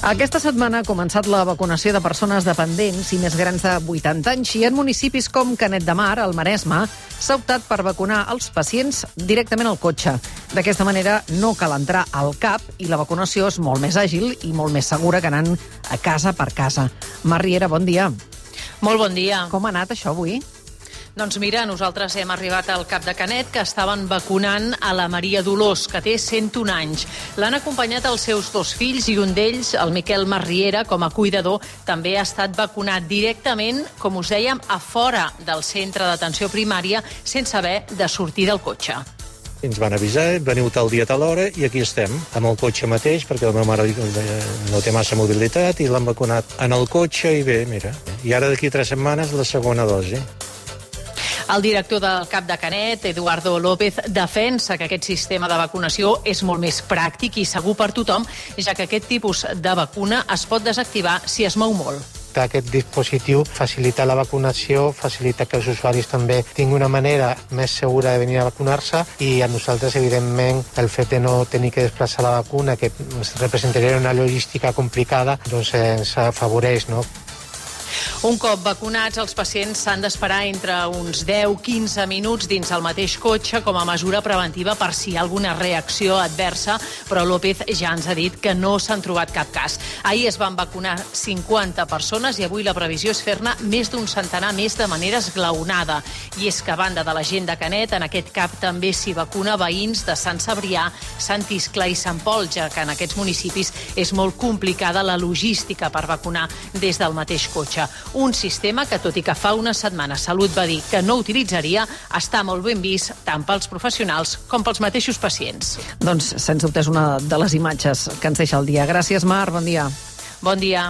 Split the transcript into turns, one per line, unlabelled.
Aquesta setmana ha començat la vacunació de persones dependents i més grans de 80 anys i en municipis com Canet de Mar, al Maresme, s'ha optat per vacunar els pacients directament al cotxe. D'aquesta manera no cal entrar al CAP i la vacunació és molt més àgil i molt més segura que anant a casa per casa. Mar Riera, bon dia.
Molt bon dia.
Com ha anat això avui?
Doncs mira, nosaltres hem arribat al CAP de Canet, que estaven vacunant a la Maria Dolors, que té 101 anys. L'han acompanyat els seus 2 fills i un d'ells, el Miquel Marriera, com a cuidador, també ha estat vacunat directament, com us dèiem, a fora del centre d'atenció primària, sense haver de sortir del cotxe.
Ens van avisar, veniu tal dia, tal hora, i aquí estem, amb el cotxe mateix, perquè la meva mare no té massa mobilitat, i l'han vacunat en el cotxe, i bé, mira. I ara d'aquí 3 setmanes la segona dosi.
El director del CAP de Canet, Eduardo López, defensa que aquest sistema de vacunació és molt més pràctic i segur per tothom, ja que aquest tipus de vacuna es pot desactivar si es mou molt.
Aquest dispositiu facilita la vacunació, facilita que els usuaris també tinguin una manera més segura de venir a vacunar-se i a nosaltres, evidentment, el fet de no tenir que desplaçar la vacuna, que representaria una logística complicada, doncs ens afavoreix, no?
Un cop vacunats, els pacients s'han d'esperar entre uns 10-15 minuts dins el mateix cotxe com a mesura preventiva per si hi ha alguna reacció adversa, però López ja ens ha dit que no s'han trobat cap cas. Ahir es van vacunar 50 persones i avui la previsió és fer-ne més d'un centenar més de manera esglaonada. I és que a banda de la gent de Canet, en aquest CAP també s'hi vacuna veïns de Sant Cebrià, Sant Iscle i Sant Pol, ja que en aquests municipis és molt complicada la logística per vacunar des del mateix cotxe. Un sistema que, tot i que fa una setmana Salut va dir que no utilitzaria, està molt ben vist tant pels professionals com pels mateixos pacients.
Doncs, sens dubte, és una de les imatges que ens deixa el dia. Gràcies, Mar, bon dia.
Bon dia.